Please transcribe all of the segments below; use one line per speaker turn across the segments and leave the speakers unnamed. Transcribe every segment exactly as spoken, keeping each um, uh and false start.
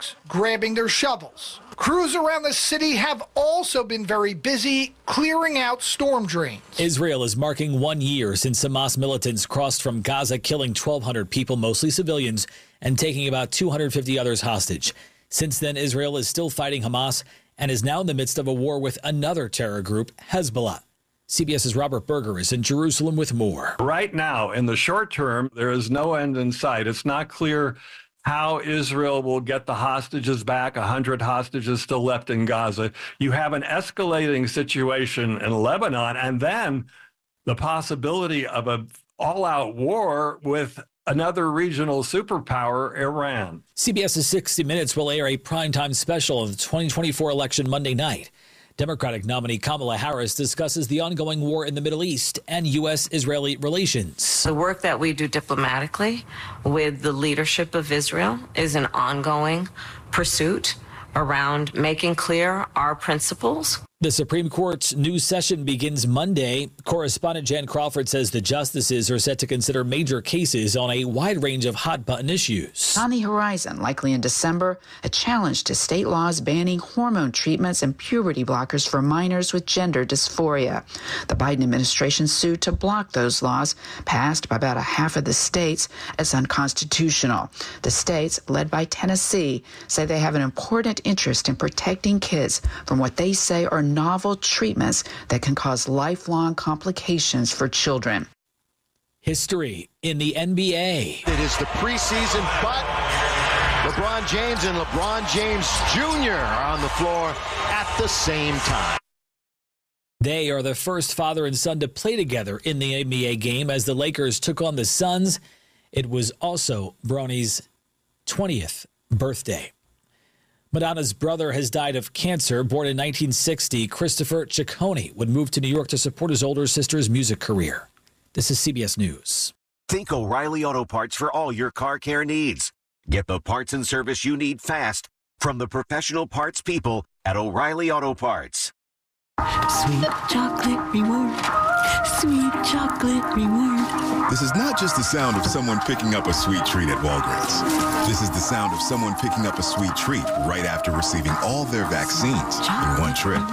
trucks, grabbing their shovels. Crews around the city have also been very busy clearing out storm drains.
Israel is marking one year since Hamas militants crossed from Gaza, killing twelve hundred people, mostly civilians, and taking about two hundred fifty others hostage. Since then, Israel is still fighting Hamas and is now in the midst of a war with another terror group, Hezbollah. CBS's Robert Berger is in Jerusalem with more.
Right now, in the short term, there is no end in sight. It's not clear how Israel will get the hostages back, one hundred hostages still left in Gaza. You have an escalating situation in Lebanon, and then the possibility of an all-out war with another regional superpower, Iran.
CBS's sixty minutes will air a primetime special of the twenty twenty-four election Monday night. Democratic nominee Kamala Harris discusses the ongoing war in the Middle East and U S Israeli relations.
The work that we do diplomatically with the leadership of Israel is an ongoing pursuit around making clear our principles.
The Supreme Court's new session begins Monday. Correspondent Jan Crawford says the justices are set to consider major cases on a wide range of hot-button issues.
On the horizon, likely in December, a challenge to state laws banning hormone treatments and puberty blockers for minors with gender dysphoria. The Biden administration sued to block those laws, passed by about a half of the states, as unconstitutional. The states, led by Tennessee, say they have an important interest in protecting kids from what they say are novel treatments that can cause lifelong complications for children.
History in the N B A.
It is the preseason, but LeBron James and LeBron James Junior are on the floor at the same time.
They are the first father and son to play together in the N B A game as the Lakers took on the Suns. It was also Bronny's twentieth birthday. Madonna's brother has died of cancer. Born in nineteen sixty, Christopher Ciccone would move to New York to support his older sister's music career. This is C B S News.
Think O'Reilly Auto Parts for all your car care needs. Get the parts and service you need fast from the professional parts people at O'Reilly Auto Parts.
Sweet chocolate reward. Sweet chocolate reward.
This is not just the sound of someone picking up a sweet treat at Walgreens. This is the sound of someone picking up a sweet treat right after receiving all their vaccines in one trip.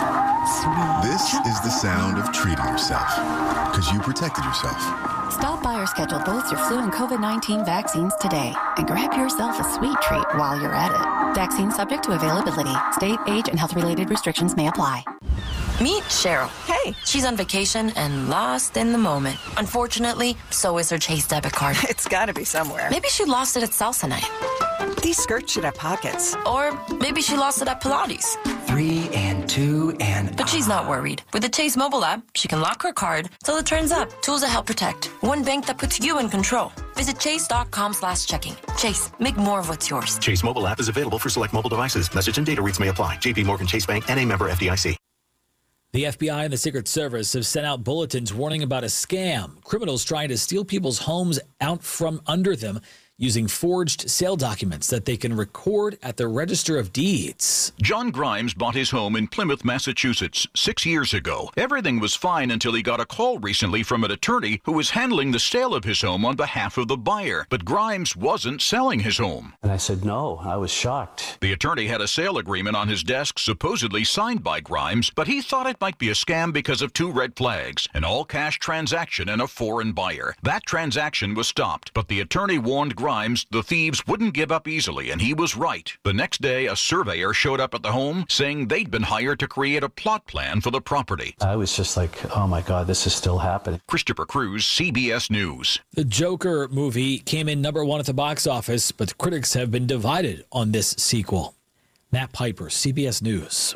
This is the sound of treating yourself, because you protected yourself.
Stop by or schedule both your flu and COVID nineteen vaccines today and grab yourself a sweet treat while you're at it. Vaccine subject to availability. State, age, and health-related restrictions may apply.
Meet Cheryl. Hey. She's on vacation and lost in the moment. Unfortunately, so is her Chase debit card.
It's got to be somewhere.
Maybe she lost it at salsa night.
These skirts should have pockets.
Or maybe she lost it at Pilates.
Three and two and...
But she's not worried. With the Chase mobile app, she can lock her card till it turns up. Tools that help protect. One bank that puts you in control. Visit chase.com slash checking. Chase, make more of what's yours.
Chase mobile app is available for select mobile devices. Message and data rates may apply. J P Morgan Chase Bank and a member F D I C.
The F B I and the Secret Service have sent out bulletins warning about a scam. Criminals trying to steal people's homes out from under them using forged sale documents that they can record at the Register of Deeds.
John Grimes bought his home in Plymouth, Massachusetts, six years ago. Everything was fine until he got a call recently from an attorney who was handling the sale of his home on behalf of the buyer. But Grimes wasn't selling his home.
And I said, no, I was shocked.
The attorney had a sale agreement on his desk supposedly signed by Grimes, but he thought it might be a scam because of two red flags, an all-cash transaction and a foreign buyer. That transaction was stopped, but the attorney warned Grimes the thieves wouldn't give up easily, and he was right. The next day, a surveyor showed up at the home saying they'd been hired to create a plot plan for the property.
I was just like, oh my God, this is still happening.
Christopher Cruz, C B S News.
The Joker movie came in number one at the box office, but critics have been divided on this sequel. Matt Piper, C B S News.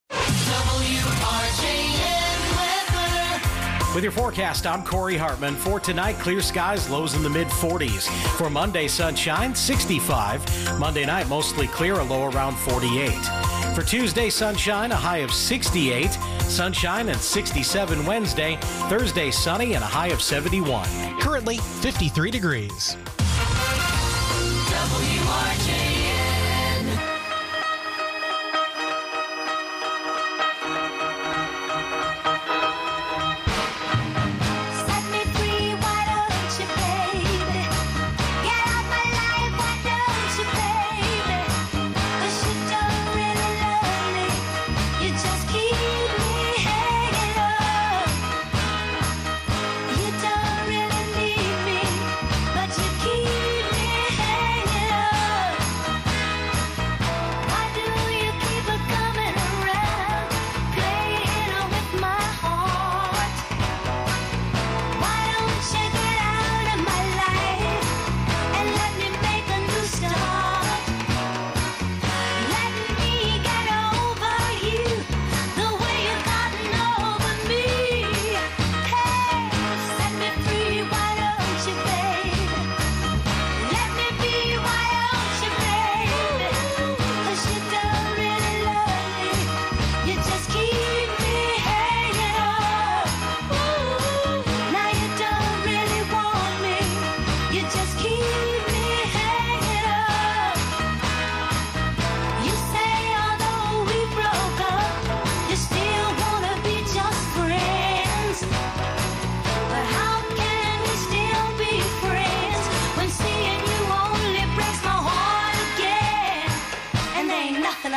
With your forecast, I'm Corey Hartman. For tonight, clear skies, lows in the mid forties. For Monday, sunshine, sixty-five. Monday night, mostly clear, a low around forty-eight. For Tuesday, sunshine, a high of sixty-eight. Sunshine and sixty-seven Wednesday. Thursday, sunny and a high of seventy-one.
Currently, fifty-three degrees.
W R J N.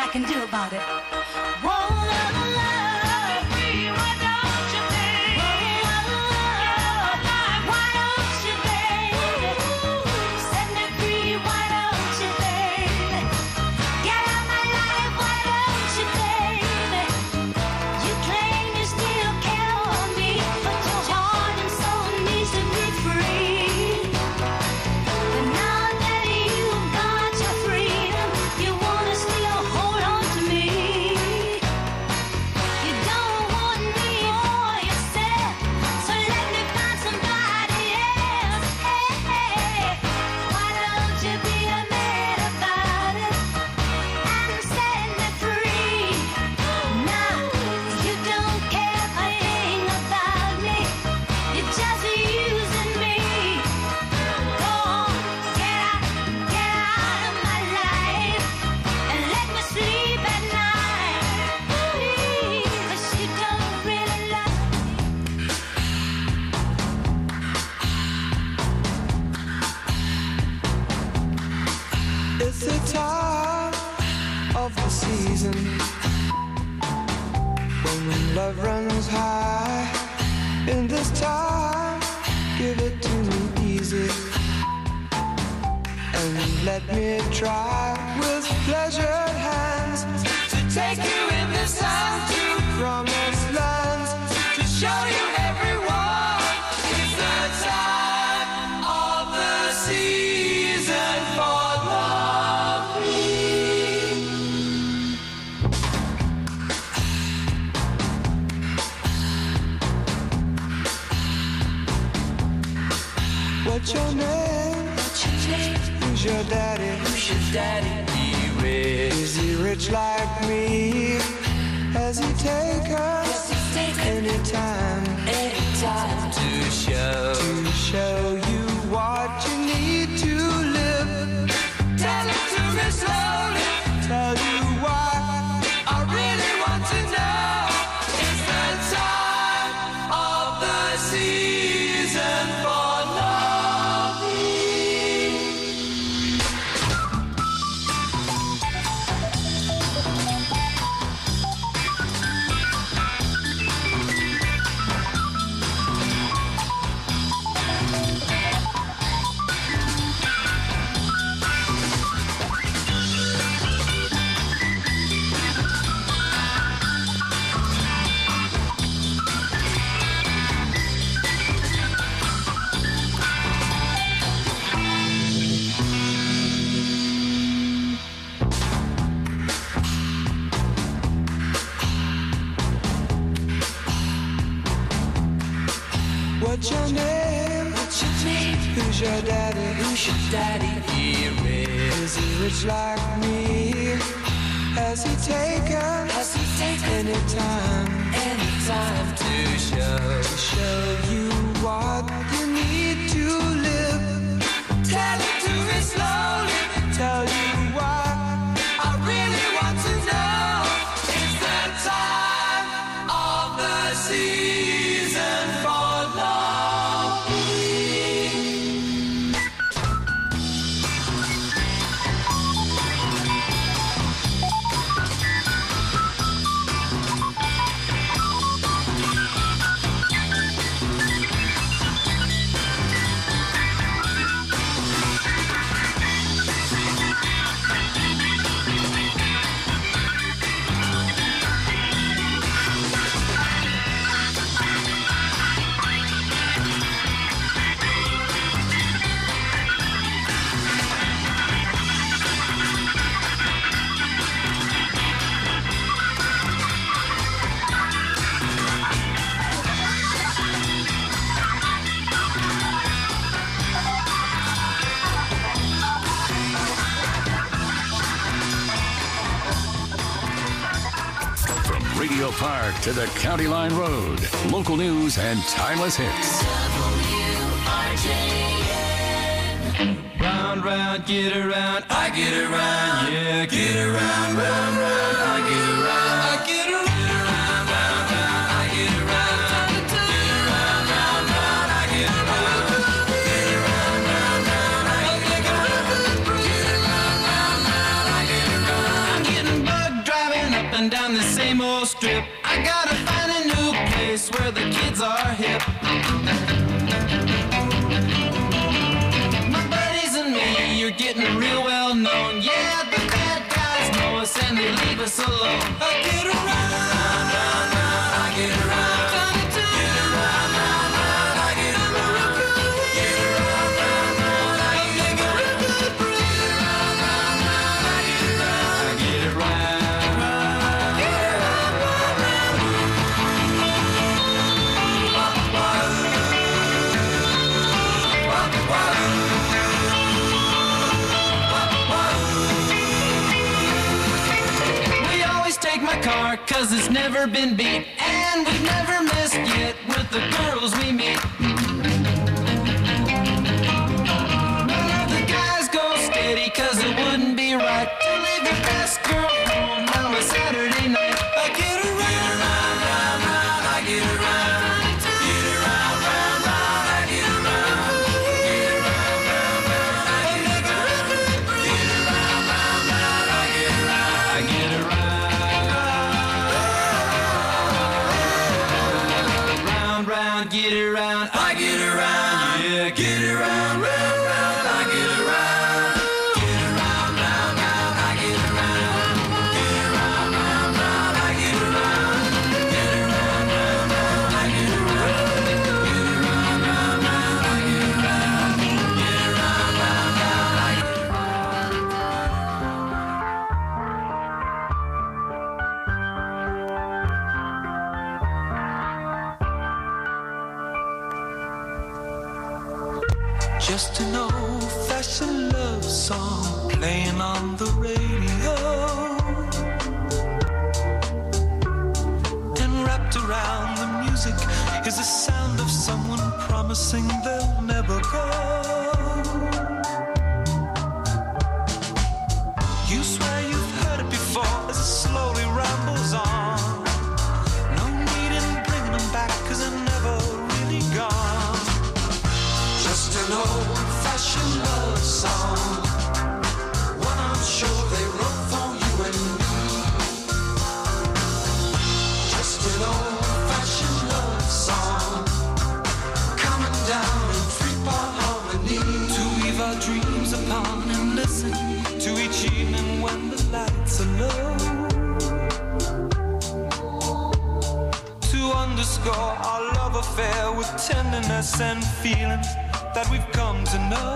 I can do about it. Whoa, love, love, free, why don't you, baby? Whoa, love, why don't you, baby? Set me free, why don't you, baby? Get out my life, why don't you, baby? You claim you still care for me, but your heart and soul needs to be free. But now that you've got your freedom, you wanna still hold on to me. You don't want me for yourself, so let me find somebody else. Hey, hey, why don't you be a man about it and set me free? Now you don't care a thing about me, you're just using me. Go on, get out, get out of my life and let me sleep at night. Please, 'cause you don't really love me.
It's the time of the season when love runs high. In this time, give it to me easy and let me try with pleasured hands to take you in this time to promised lands, to show you everyone. It's the time of the season for loving. What's your name? Who's your daddy? Who's your daddy? He rich. Is he rich like me? Has he taken any time? Any time to show to show you what you need to live? Tell it to me slowly. Tell you why I really want to know. It's the time of the season for loving. What's your name? What's your name? Who's your daddy? Who's your daddy? He rich. Is he rich like me? Has he taken? Has he taken any time? Any time to show to show you what you need to live? Tell it to me slowly. Tell you why I really want to know. It's the time of the season for loving.
Radio Park to the County Line Road. Local news and timeless hits.
Round, round, get around, I get around, yeah, get around, round, round, I get around, I get around, round, round, round, I get around, get around, round, round, I get around, get around, round, round, I get around, get around, round, round, I get around, I'm getting bugged
driving down the same old strip. I gotta find a new place where the kids are hip. My buddies and me, you're getting real well known. Yeah, the bad guys know us and they leave us alone. I get around, round, round, round, I get around. Get around, round, round, I get around. Get around, round, round, I get around. Get around, round, round, I get around. I get around. We always take my car, cause it's never been beat. And we've never missed yet with the girls we meet. None of the guys go steady, cause it wouldn't be right to leave your best girl home on a Saturday night. I get around, round, round, round, I get around. Get around, round, round, I get around. Get around, round, round, I get around. Get around, round, round, I get around. I get around. Round, round, get around. I get around. Yeah, get around, round, round, I get around. Get around, round, round, I get around. Get around, round, round, I get around. Get around, round, round, I get around. Get around, round, round, I get around. Get around, round, round, I get
Just an old-fashioned love song playing on the radio, and wrapped around the music is the sound of someone promising they'll never go. You swear you've heard it before as it slowly rambles on. No need in bringing them back, cause they're never really gone. Just an old-fashioned love song, one I'm sure they wrote for you and me. Just an old-fashioned love song, coming down in three-part harmony, to weave our dreams upon and listen to each evening when the lights are low, to underscore our love affair with tenderness and feelings that we've come to know.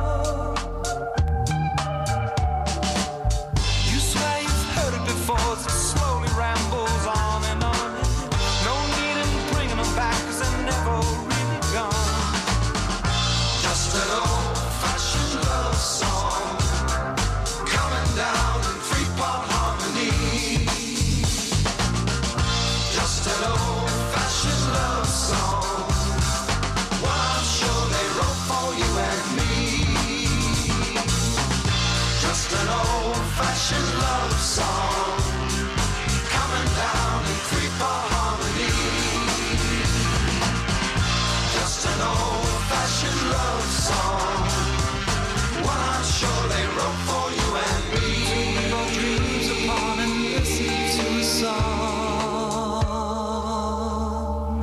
You swear you've heard it before as it slowly rambles on and on. No need in bringing them back, cause they're never really gone. Just an old-fashioned love song, coming down in three-part harmony. Just an old-fashioned love song, one I'm sure they wrote for you and me. Just an old-fashioned love song, coming down in three-part harmony. Just an old-fashioned love song, one I'm sure they wrote for you and me. Your dreams upon and listen to a song.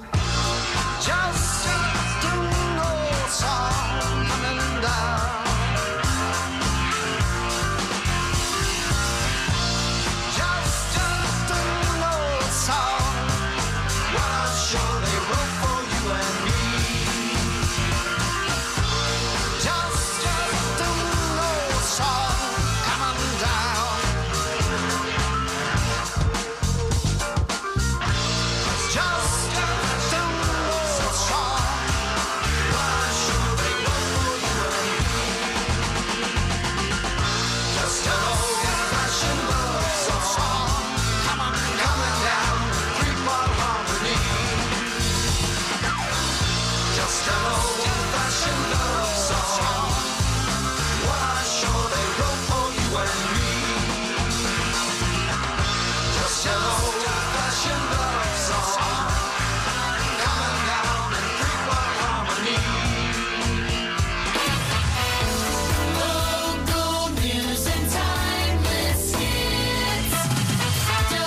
Just an old song coming down. Just an old song, one I'm sure they wrote for you and me. Just an old song coming down. Just an old song, one I'm sure they wrote for you and me. Just an old-fashioned love song, coming down, three-part harmony. Just an old-fashioned love song, one I'm sure they wrote for you and me. Just an old-fashioned love song, coming down in three-part harmony. Local news and timeless hits.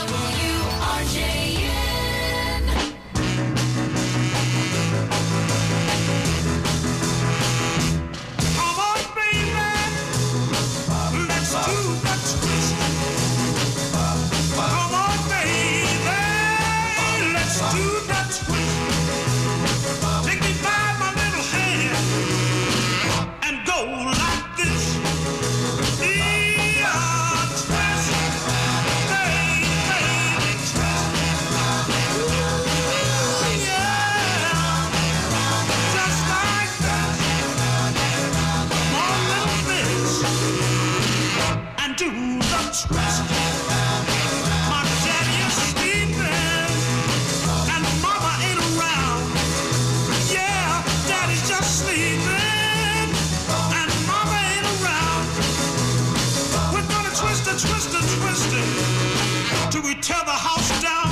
twist. My daddy is sleeping and mama ain't around. Yeah, daddy's just sleeping and mama ain't around. We're gonna twist and twist and twist it till we tear the house down.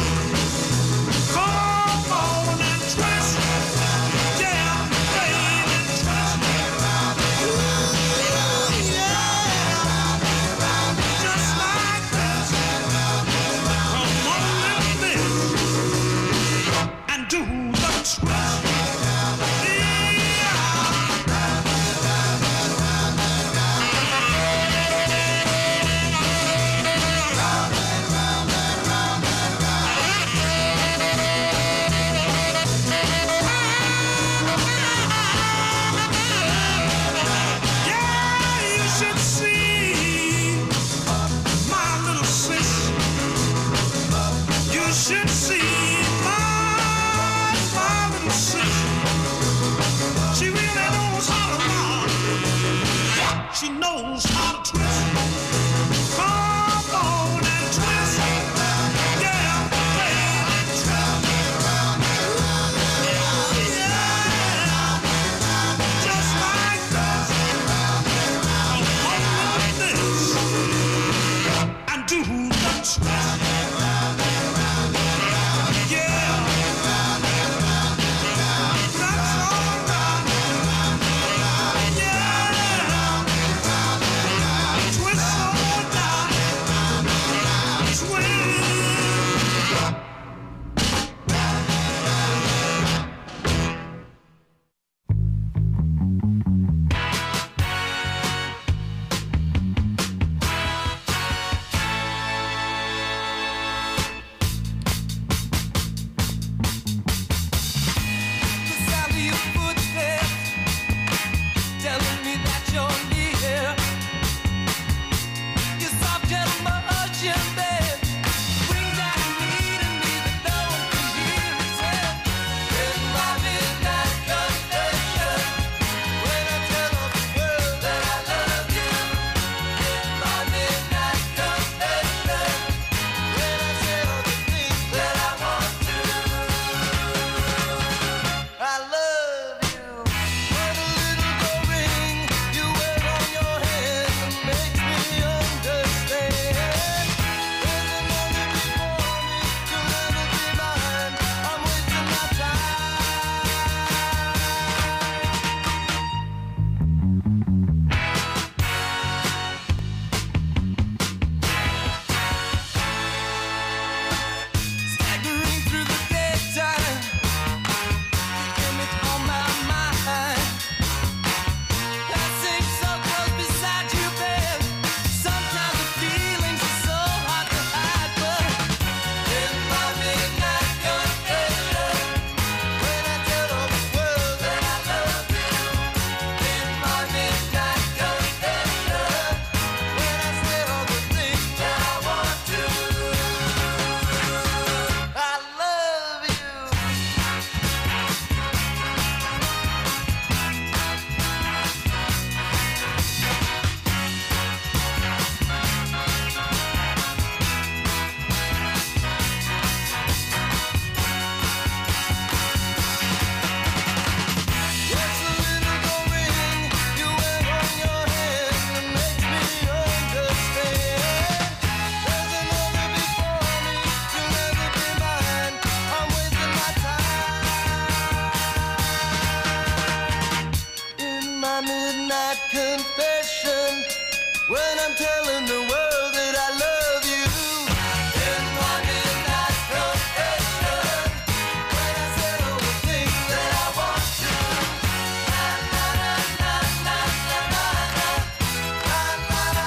Come on and twist, yeah, baby, twist. Ooh, yeah, just like this. Come on and live and do the twist. She knows how to twist. Come on and twist. Yeah, baby, twist. Ooh, yeah. Just like this. Come on with this. And do the twist. Yeah. That's all right. Yeah. Twist on down. Twist. The sound of your footsteps telling me that you're near. Your soft, gentle motion, babe, brings out a need in me that no one can hear itself. In my midnight confession, when I tell all the world that I love you. In my midnight confession, when I say all the things that I want to. I love you. When a little gold ring you wear on your hand makes me understand. There's another before me, you'll never be mine. I'm wasting my time. Staggering through the daytime, the image on my mind. Passing so close beside you, babe. Sometimes the feelings are so hard to hide, but in my midnight confession, when I tell all the world that I love you. In my midnight confession, when I say all the things that I want to. I love you. It's a little gold ring you wear on your hand that makes me understand. There's another before me, you'll never be mine. I'm wasting my time. In my midnight confession, when I'm telling the world that I love you. In my midnight confession, when I say all the things that I want to. Na na na na na na na na na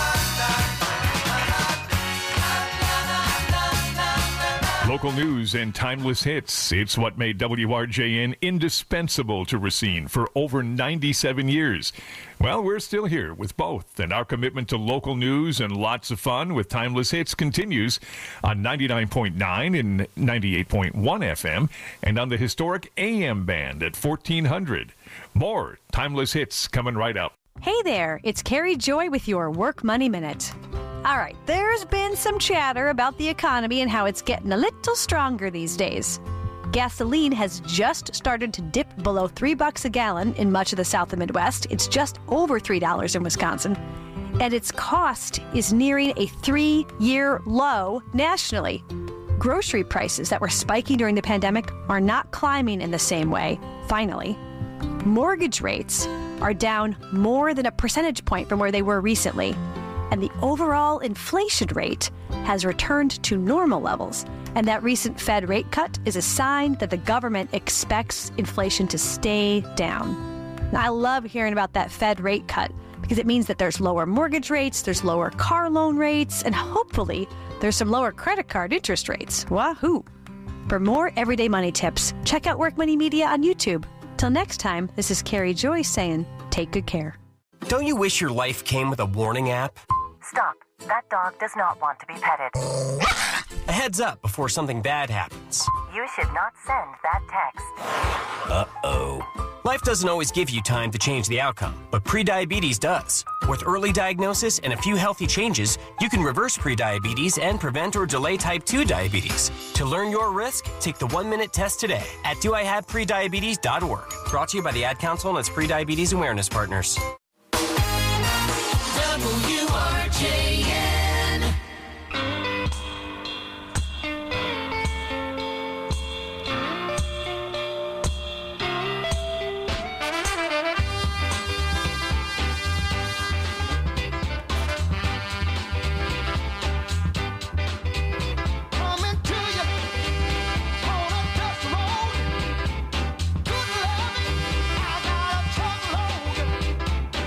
na na na na na.
Local news and timeless hits. It's what made W R J N indispensable to Racine for over ninety-seven years. Well, we're still here with both, and our commitment to local news and lots of fun with timeless hits continues on ninety-nine point nine and ninety-eight point one F M and on the historic A M band at fourteen hundred. More timeless hits coming right up.
Hey there, it's Carrie Joy with your Work Money Minute.
All right, there's been some chatter about the economy and how it's getting a little stronger these days. Gasoline has just started to dip below three bucks a gallon in much of the South and Midwest. It's just over three dollars in Wisconsin. And its cost is nearing a three-year low nationally. Grocery prices that were spiking during the pandemic are not climbing in the same way, finally. Mortgage rates are down more than a percentage point from where they were recently. And the overall inflation rate has returned to normal levels. And that recent Fed rate cut is a sign that the government expects inflation to stay down. Now, I love hearing about that Fed rate cut because it means that there's lower mortgage rates, there's lower car loan rates, and hopefully there's some lower credit card interest rates. Wahoo! For more everyday money tips, check out Work Money Media on YouTube. Till next time, this is Carrie Joy saying, take good care.
Don't you wish your life came with a warning app?
Stop. That dog does not want to be petted.
A heads up before something bad happens.
You should not send that text.
Uh-oh. Life doesn't always give you time to change the outcome, but prediabetes does. With early diagnosis and a few healthy changes, you can reverse prediabetes and prevent or delay type two diabetes. To learn your risk, take the one-minute test today at do I have prediabetes dot org. Brought to you by the Ad Council and its Prediabetes Awareness Partners.
W R J N.
Coming to you on a dust road. Good loving, I got a truckload.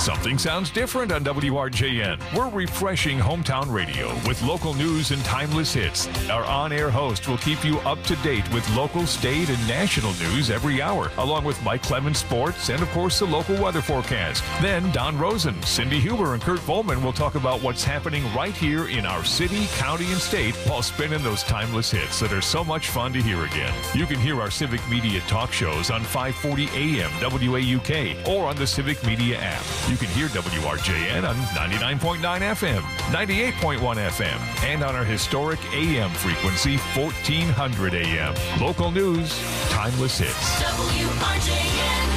Something sounds different on W R J N. We're refreshing hometown radio with local news and timeless hits. Our on-air host will keep you up to date with local, state, and national news every hour, along with Mike Clemens Sports and, of course, the local weather forecast. Then Don Rosen, Cindy Huber, and Kurt Volman will talk about what's happening right here in our city, county, and state while spinning those timeless hits that are so much fun to hear again. You can hear our Civic Media talk shows on five forty A M W A U K or on the Civic Media app. You can hear W R J N on ninety-nine point nine F M, ninety-eight point one F M, and on our historic A M frequency, fourteen hundred A M. Local news, timeless hits.
W R J N.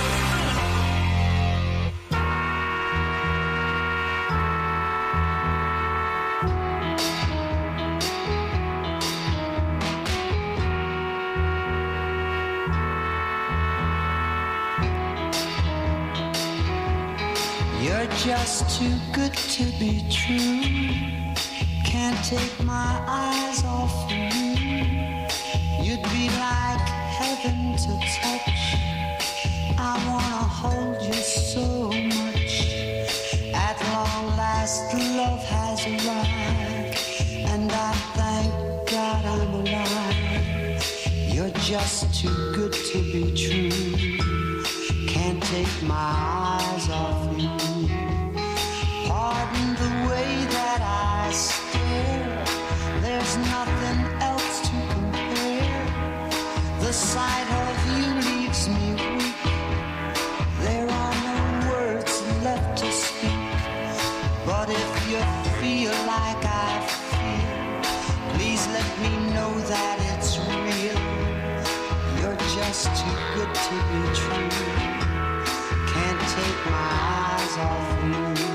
You're just too good to be true. Can't take my eyes off you. You'd be like heaven to touch. I wanna hold you so much. At long last, love has arrived, and I thank God I'm alive. You're just too good to be true. Can't take my eyes off you. Pardon the way that I stare. There's nothing else to compare. The sight of you leaves me weak. There are no words left to speak. But if you feel like I feel, please let me know that it's real. You're just too good to be true. Can't take my eyes off you.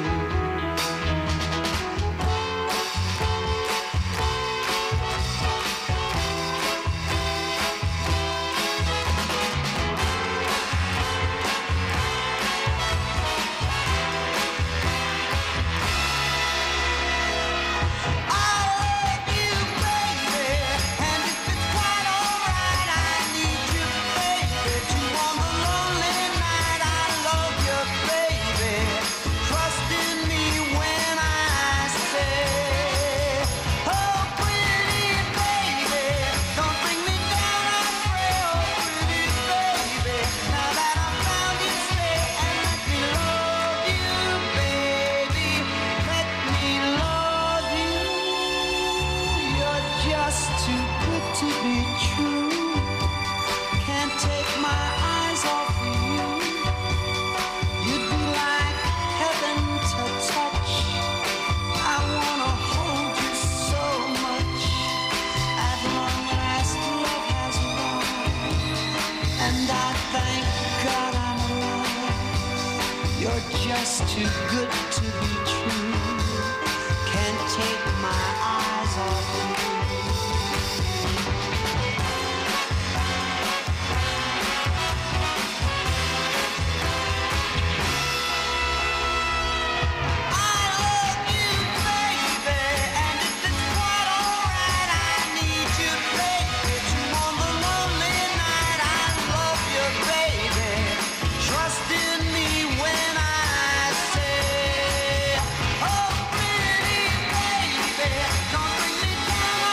Just too good to be true. Can't take my eyes off you. I love you, baby, and if it's quite alright, I need you, baby. Too on the lonely night, I love you, baby. Trust in me when I Oh, pretty baby, don't bring me down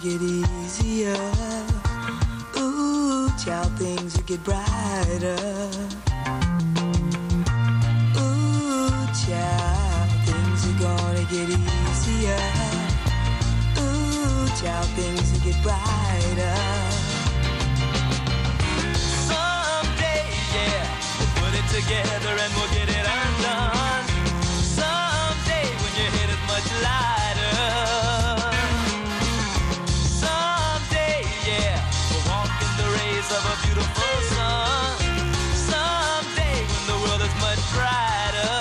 get easier. Ooh, child, things will get brighter. Ooh, child, things are gonna get easier. Ooh, child, things will get brighter.
Someday, yeah, we'll put it together and we'll get it undone. Someday when your head is much lighter. Someday, yeah, we'll walk in the rays of a beautiful sun. Someday when the world is much brighter.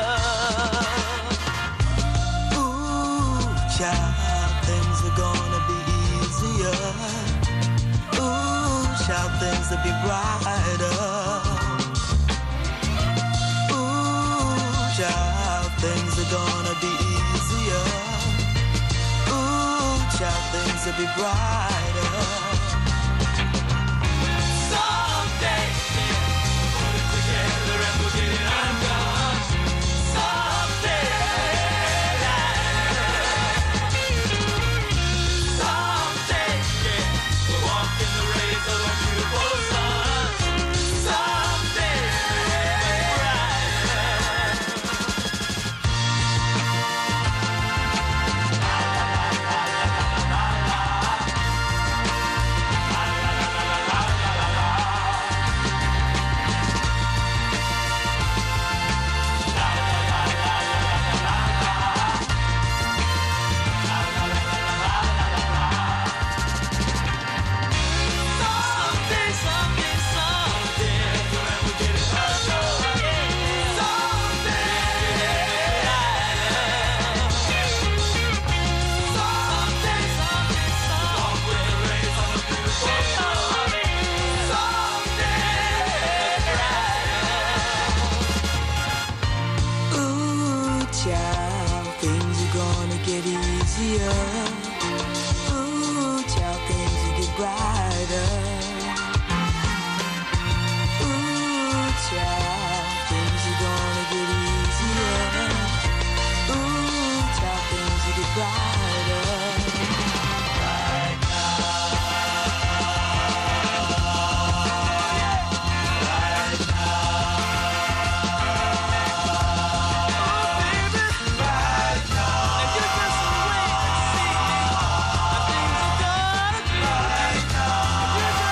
Ooh, child, things are gonna be easier. Ooh, child, things will be brighter. Ooh, child, things are gonna be easier. Ooh, child, things will be brighter.
Someday, we'll put it together and we'll get it undone. Someday, someday, yeah, we'll walk in the rays of a beautiful sun. Someday, much Someday, someday, someday, we'll get it undone. Someday, someday, someday, walk with the rays of a beautiful sun. Someday,
Ooh, child, things are gonna get easier. Ooh, child, things will get brighter. Ooh, child, things are gonna get easier. Ooh, child, things will get brighter. Right
now.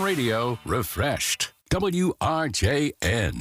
radio refreshed. W R J N.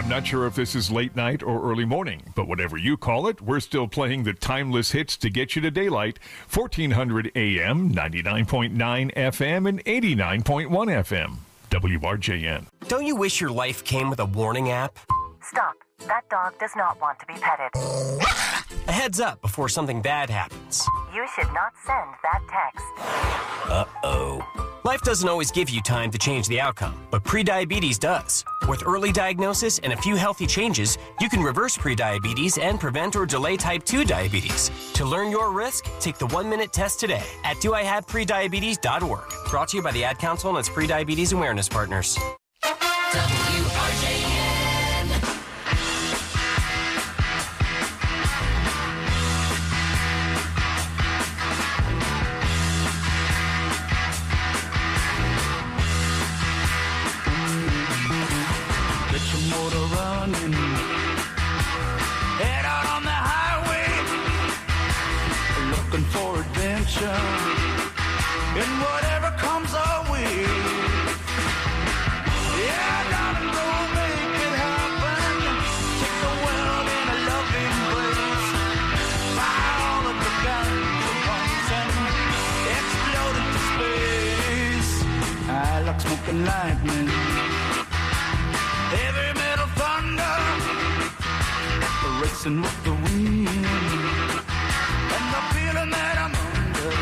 not sure if this is late night or early morning, but whatever you call it, we're still playing the timeless hits to get you to daylight. fourteen hundred A M, ninety-nine point nine F M, and eighty-nine point one F M. W R J N.
Don't you wish your life came with a warning app?
Stop. That dog does not want to be petted.
A heads up before something bad happens.
You should not send that text.
Uh-oh. Life doesn't always give you time to change the outcome, but prediabetes does. With early diagnosis and a few healthy changes, you can reverse prediabetes and prevent or delay type two diabetes. To learn your risk, take the one-minute test today at do I have prediabetes dot org. Brought to you by the Ad Council and its prediabetes awareness partners.
W R J N.
Get your motor running. Head out on the highway, looking for adventure. And whatever comes our way. Yeah, darling, go make it happen. Take the world in a loving embrace. Fire all of the guns at once and explode into space. I like smoking lightning. Heavy metal thunder, racing with the wind, and the feeling that I'm under.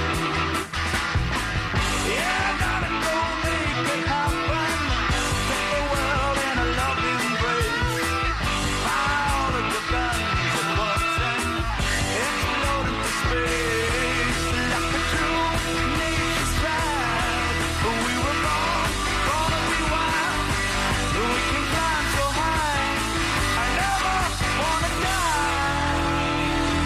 Yeah, darling, go make it happen. Take the world in a loving embrace. Fire all of your guns at once and explode into space. Like a true nature's child, we were born, gonna be wild. We can climb so high, I never wanna die.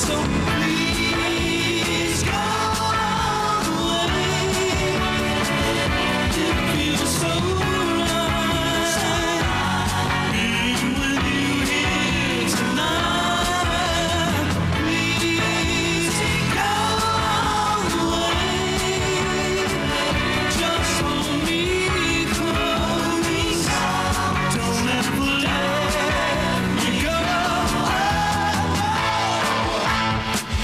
So please go away. It feels so right being with you here tonight. Please go away. Just hold me close. Don't ever let me go.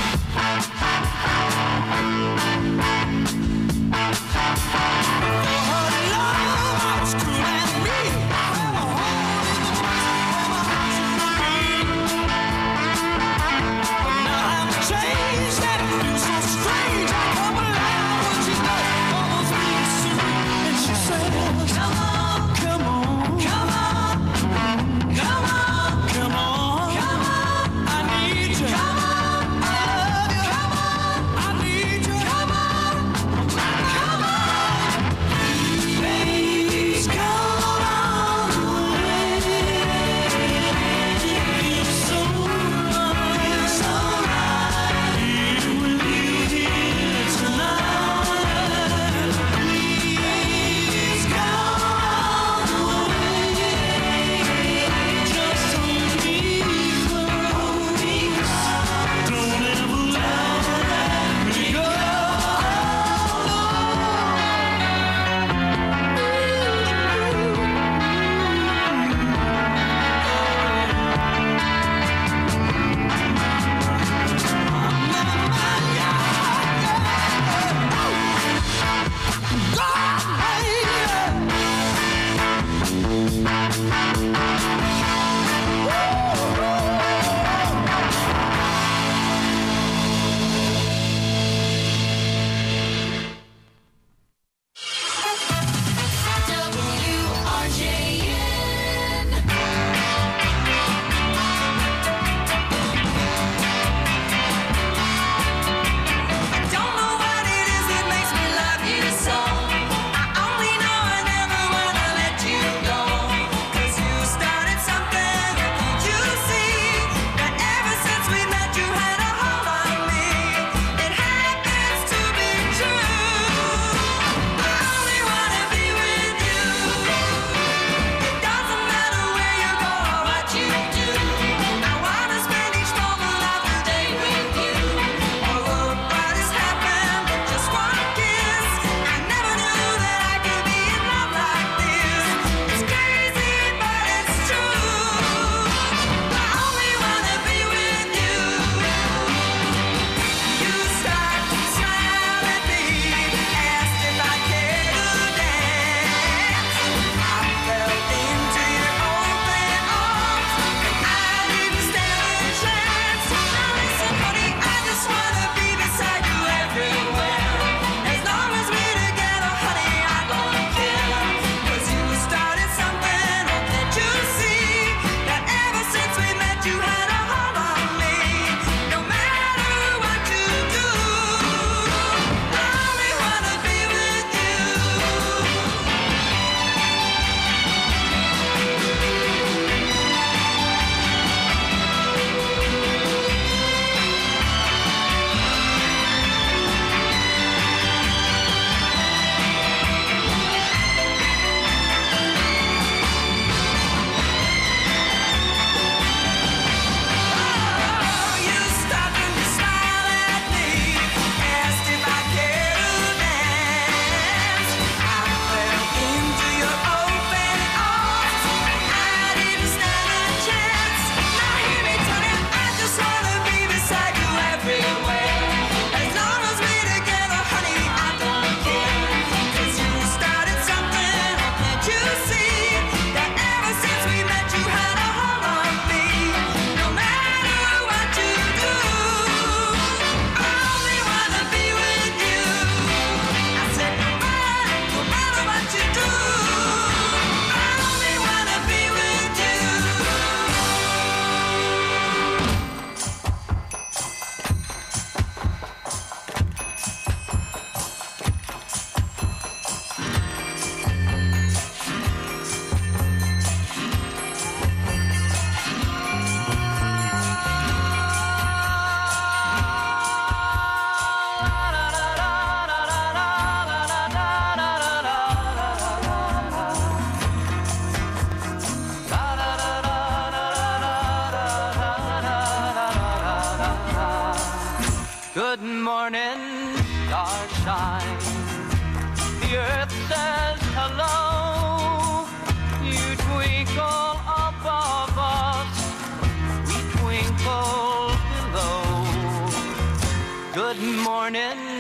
Good morning, starshine. The earth says hello. You twinkle above us, we twinkle below. Good morning,